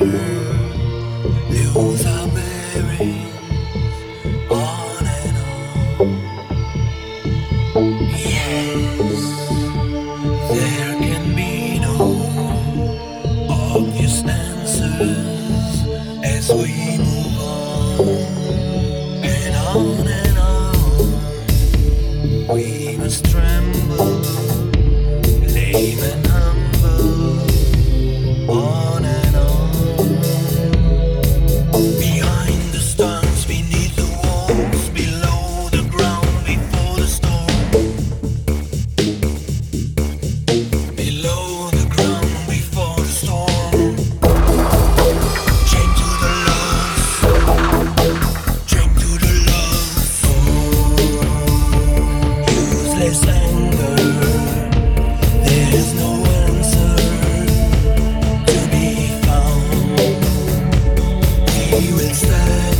lose our bearings on and on. Yes, there can be no obvious answers as we move on and on and on. We must tremble, lame and humble, on and on. Behind the stars, beneath the walls, below the ground, before the storm. Below the ground, before the storm. Chained to the loss, chained to the loss. Useless anger, there is no answer to be found. We will stand